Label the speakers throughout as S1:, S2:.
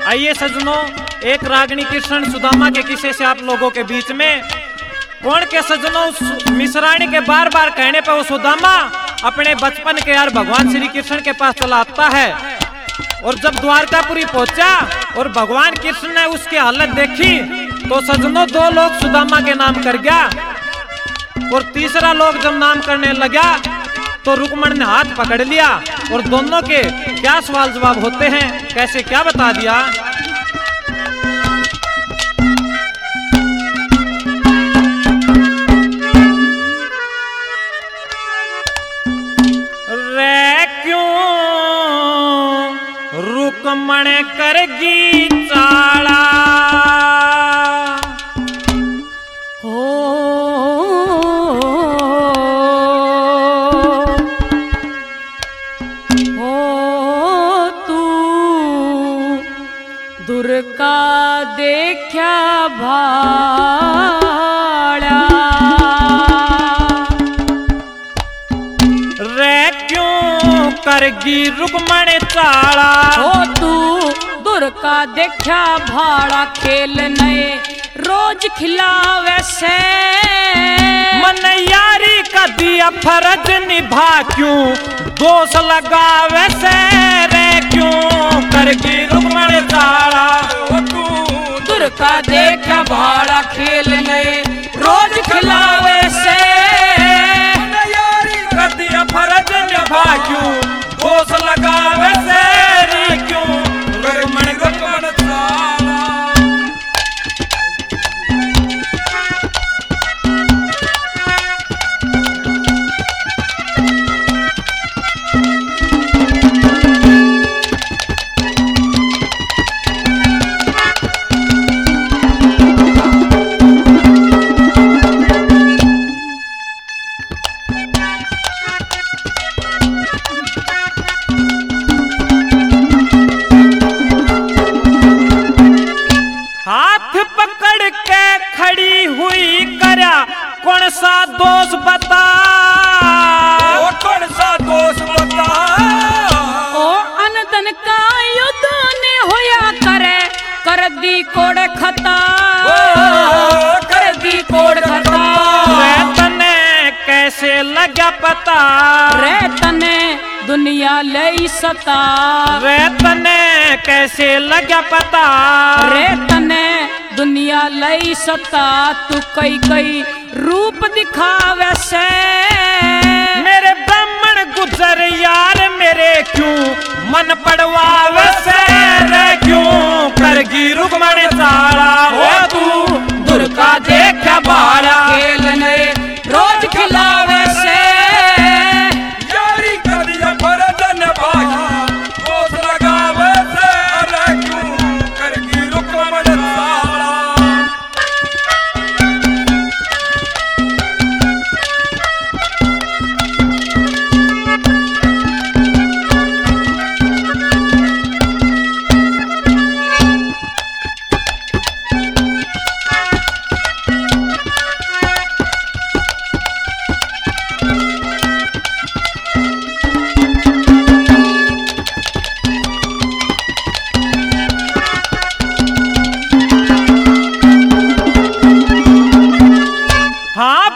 S1: आइए सजनों, एक रागिनी कृष्ण सुदामा के किस्से से आप लोगों के बीच में। कौन के सजनों, मिश्राणी के बार बार कहने पर वो सुदामा अपने बचपन के यार भगवान श्री कृष्ण के पास चला आता है। और जब द्वारकापुरी पहुंचा और भगवान कृष्ण ने उसकी हालत देखी तो सजनों दो लोग सुदामा के नाम कर गया। और तीसरा लोग जब नाम करने लगा तो रुक्मण ने हाथ पकड़ लिया और दोनों के क्या सवाल जवाब होते हैं, कैसे क्या बता दिया। रे क्यों रुक्मण करगी चाला,
S2: का देखा भाड़ा।
S1: रे क्यों करगी रुक्मण चाला,
S2: हो तू दूर का देखा भाड़ा। खेल नए रोज खिलावे से,
S1: मन यारी का दिया फर्ज निभा क्यों दोष लगावे से। रे क्यों करगी रुक्मण चाला,
S2: दूर का देखा भाड़ा। खेल नए रोज खिलावे से,
S1: मन यारी का दिया फर्ज निभा क्यों दोष लगावे से। रे क्यों रुक्मण चाला। कौन सा दोष बता,
S3: कौन सा दोष बता।
S2: ओ अनदन का युद्ध ने होया करे, कर दी कोड़ खता,
S3: कर दी कोड़ खता।
S1: रे तने कैसे लगा पता,
S2: रे तने दुनिया लई सता।
S1: रे तने कैसे लगा पता,
S2: रे तने दुनिया लई सता। तू कई कई रूप दिखावे से,
S1: मेरे ब्राह्मण गुजर यार मेरे क्यों मन पड़वावे से। रे क्यों करगी रुक्मण चाला,
S2: हो तू दूर का देखा भाड़ा। खेल नए रोज खिलावे से,
S3: यारी का दिया फर्ज निभाया दोष लगावे से। रे क्यों करगी रुक्मण चाला।
S1: हाँ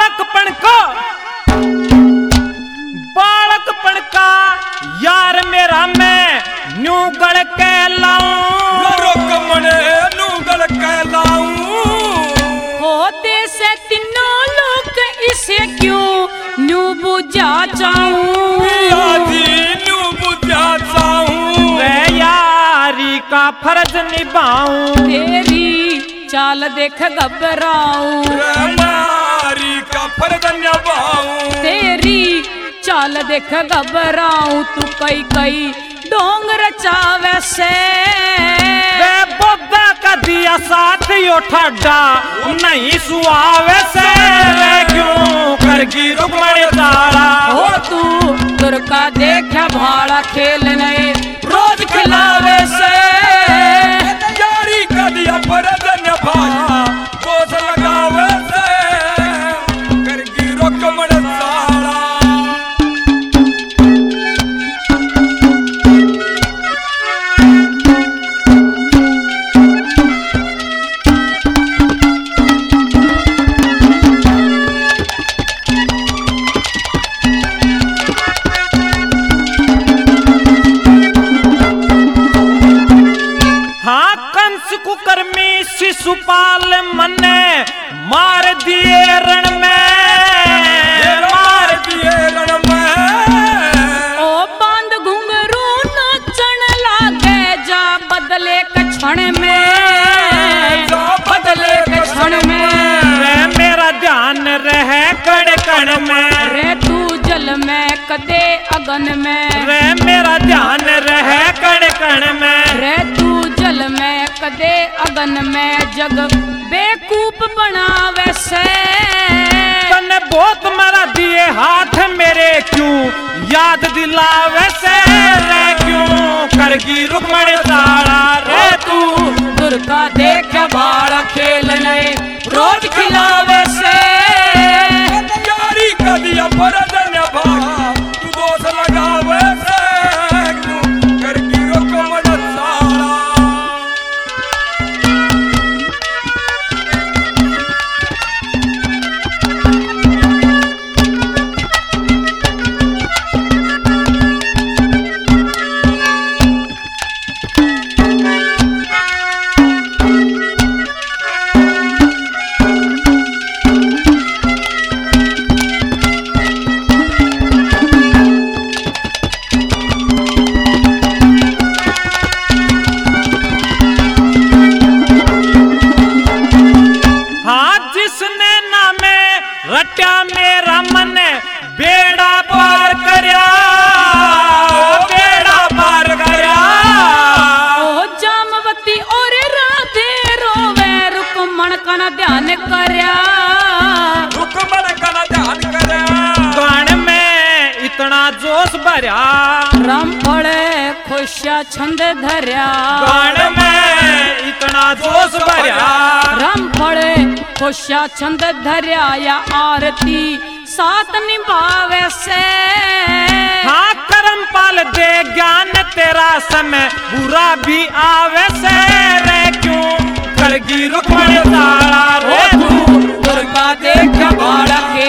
S1: बालकपन का यार मेरा मैं न्यू गढ़ के लाऊं।
S3: रुक्मण नूगल कहलाऊं।
S2: होते से तीनों लोग इसे क्यों न्यू बुझा चाहूं।
S3: न्यू बुझा चाहूं।
S1: मैं यारी का फर्ज निभाऊं।
S2: तेरी चाल देख घबराऊं।
S3: मारी का फर्ज निभाऊं।
S2: तेरी चाल देख घबराऊं। तू कई कई ढोंग रचावे से,
S1: वे बोदा का दिया साथ यो ठड्डा नहीं सुहावे से। रे क्यों करगी रुक्मण चाला,
S2: हो तू दूर का देखा भाड़ा। खेल नए रोज खिलावे से,
S3: यारी का दिया फर्ज निभाया दोष लगावे से। करगी रुक्मण चाला।
S1: शिशुपाल मन्ने मार दिए रण में,
S3: मार दिए रण में।
S2: ओ बांध घुंघरू नाचन लागे जा बदले क्षण में,
S3: जा बदले
S2: क्षण में।
S1: रे मेरा ध्यान रहे कण कण में,
S2: रे तू जल में कदे अगन में,
S1: रे मेरा ध्यान रहे कण कण में।
S2: रे तू जल में कदे अगन में, जग बेकूफ बनावे से।
S1: तने बहुत मरा दिए हाथ मेरे क्यों याद दिलावे से, रे क्यों करगी रुक्मण तारा। रे तू
S2: दुर्गा देख बाड़ा खेल नए रोज खिलावे से।
S3: यारी कदिया परदन भागा तू दोष लगावे से, क्यों करगी रुक्मण साला।
S1: जिसने नामे रट्या मेरा मन बेड़ा पार करया, बेड़ा पार करया।
S2: ओ जामवती और राधे रोवे रुक्मण का न ध्यान करया,
S3: रुक्मण का न ध्यान करया।
S1: गान में इतना जोश भरया,
S2: राम फड़े खुशिया छंद धरया।
S1: गान में इतना जोश भरया,
S2: राम फड़े खुशिया छंद धरया या आरती साथ निभावे से।
S1: हाँ करम पाल दे ज्ञान तेरा समय बुरा भी आवे से, रे क्यों करगी रुक्मण तारा। रे तू
S2: दुर्गा देख बाड़ा के